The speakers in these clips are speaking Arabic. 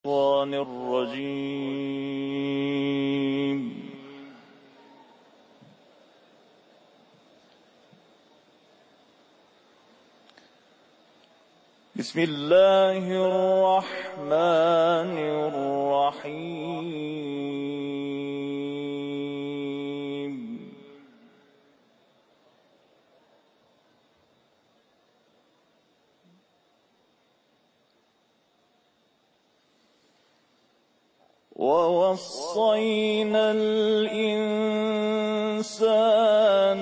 الشيطان الرجيم. بسم الله الرحمن الرحيم. ووصينا الإنسان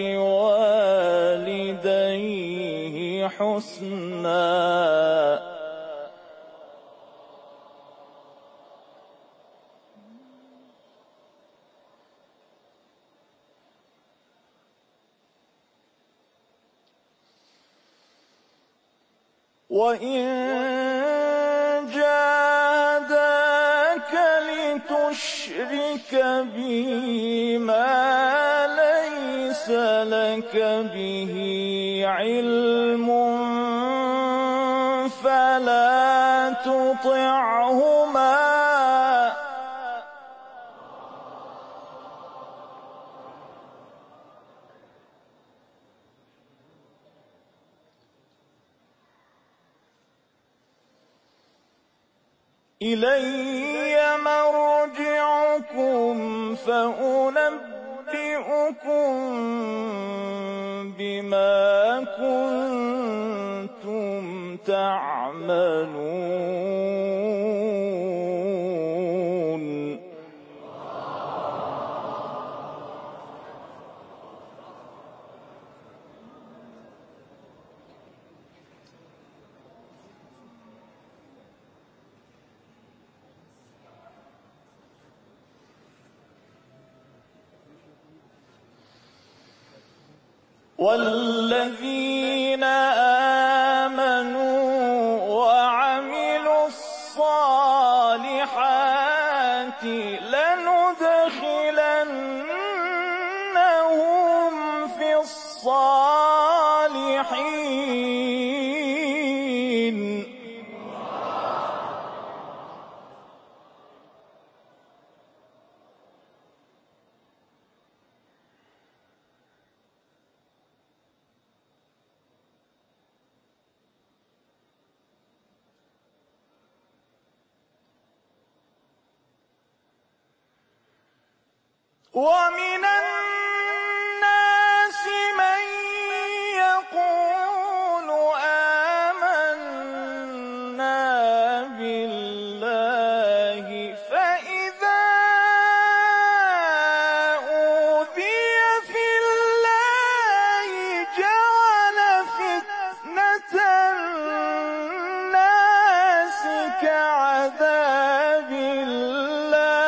بوالديه حسنا وإن جاهداك لتشرك بي ما ليس لك به علم فلا تطعهما إلي مرجعكم فأنبئكم بما كنتم تعملون. والذين آمنوا وعملوا الصالحات لندخلنهم في الصالحين. ومن الناس من يقول آمنا بالله فإذا أوذي في الله جعل فتنة الناس كعذاب الله.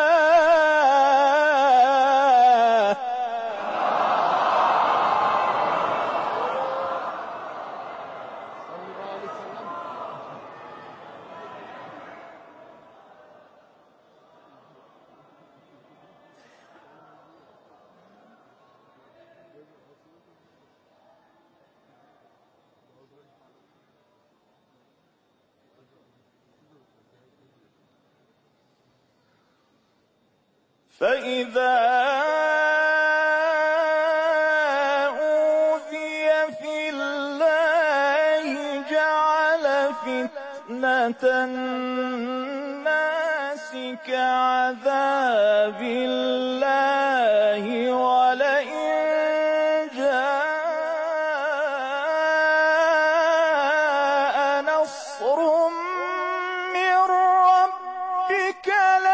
فإذا أوذي في الله جعل فتنة الناس كعذاب الله ولئن جاء نصر من ربك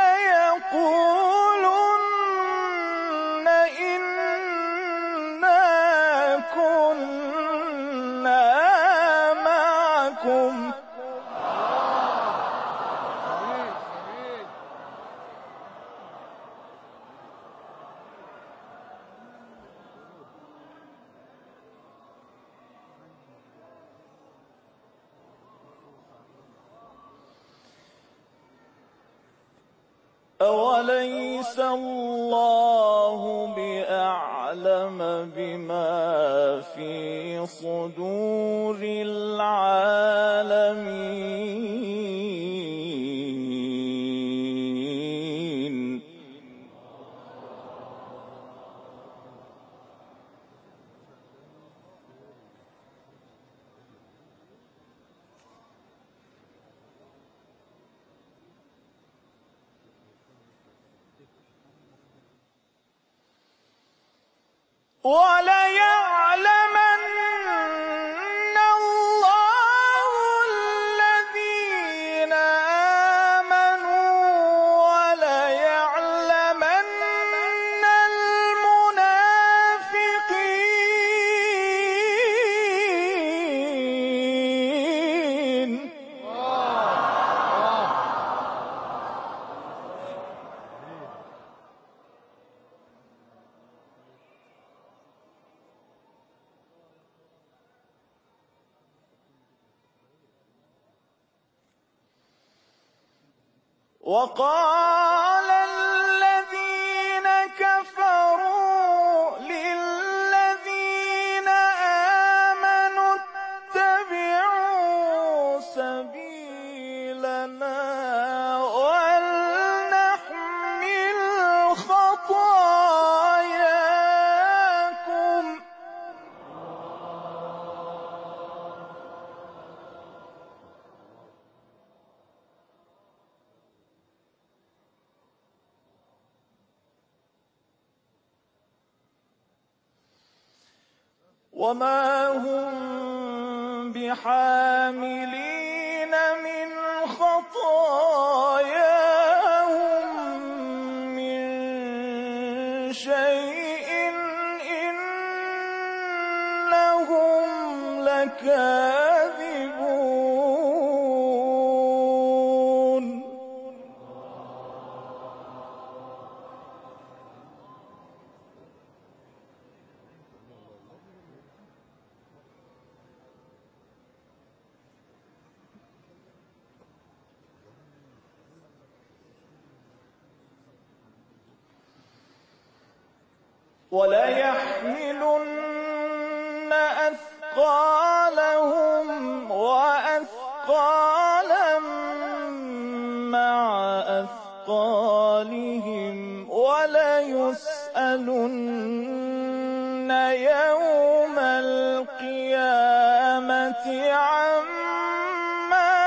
ليقولن إنا كنا معكم. أوليس الله بأعلم بما في صدور العالمين. وَلَيَعْلَمَنَّ اللَّهُ الَّذِينَ آمَنُوا وَلَيَعْلَمَنَّ الْمُنَافِقِينَ. وَقَالَ الَّذِينَ كَفَرُوا لِلَّذِينَ آمَنُوا اتَّبِعُوا سَبِيلَنَا وَلْنَحْمِلْ خَطَايَاكُمْ. وَمَا هُم بِحَامِلِينَ مِنْ خَطَايَاهُم مِّن شَيْءٍ إِنَّهُمْ لَكَاذِبُونَ. وَلَيَحْمِلُنَّ أَثْقَالَهُمْ وَأَثْقَالًا مَّعَ أَثْقَالِهِمْ وَلَيُسْأَلُنَّ يَوْمَ الْقِيَامَةِ عَمَّا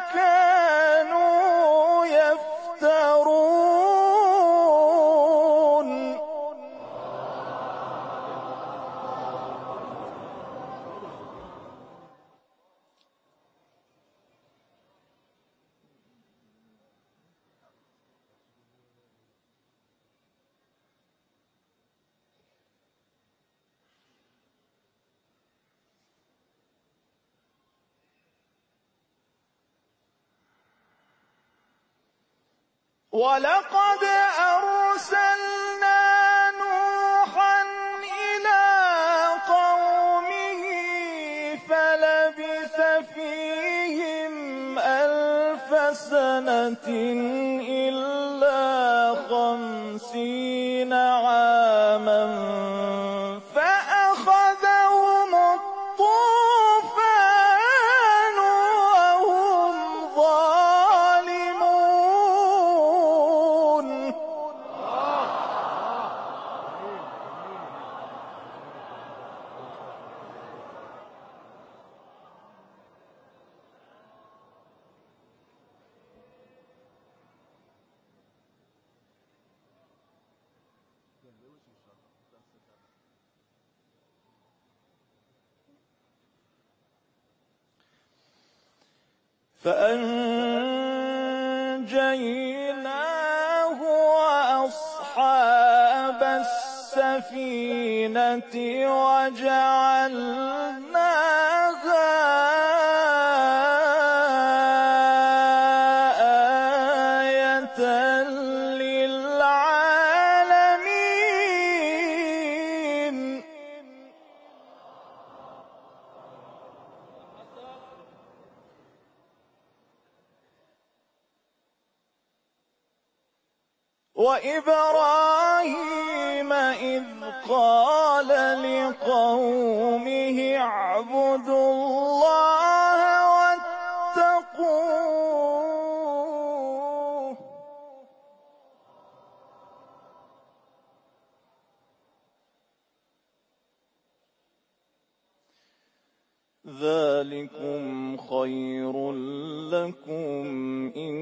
كَانُوا يَفْتَرُونَ. وَلَقَدْ أَرْسَلْنَا نُوحًا إِلَىٰ قَوْمِهِ فَلَبِثَ فِيهِمْ أَلْفَ سَنَةٍ إِلَّا 50 عَامًا فَأَخَذَهُمُ الطُّوفَانُ وَهُمْ ظَالِمُونَ. فَأَنجَيْنَاهُ وَأَصْحَابَ السَّفِينَةِ وَجَعَلْنَاهَا آيَةً لِّلْعَالَمِينَ. وَإِبْرَاهِيمَ إِذْ قَالَ لِقَوْمِهِ اعْبُدُوا اللَّهَ وَاتَّقُوهُ ذَلِكُمْ خَيْرٌ لَّكُمْ إِن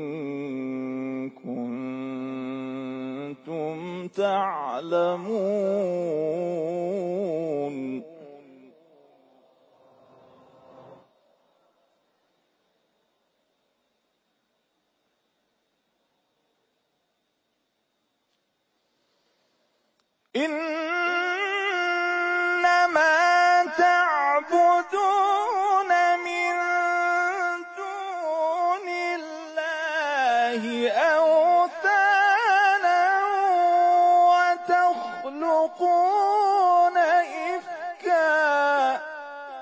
كُنتُمْ تَعْلَمُونَ. إنما تعبدون من دون الله أوثانا وتخلقون إفكا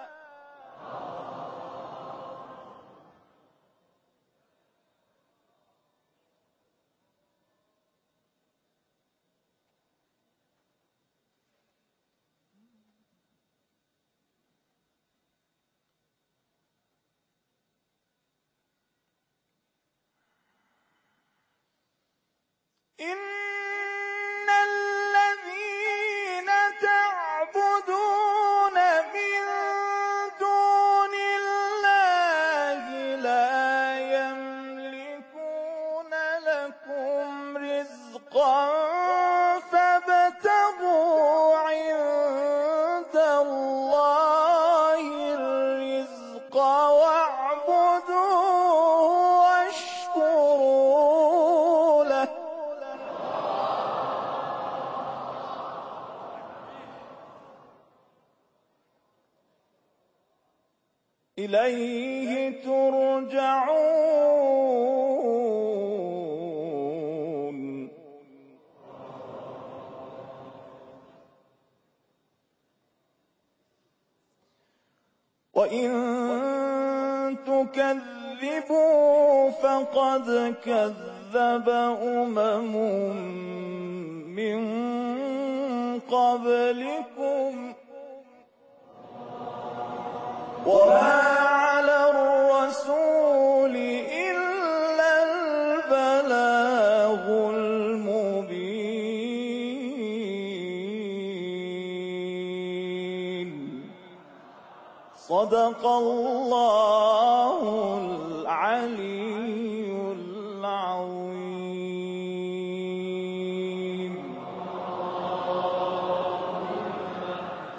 إن الذين تعبدون من دون الله لا يملكون لكم رزقا فابتغوا عند الله الرزق واعبدوه واشكروا له إليه ترجعون وإن تكذبوا فقد كذب من قبلكم وما على الرسول إلا البلاغ المبين صدق الله العليم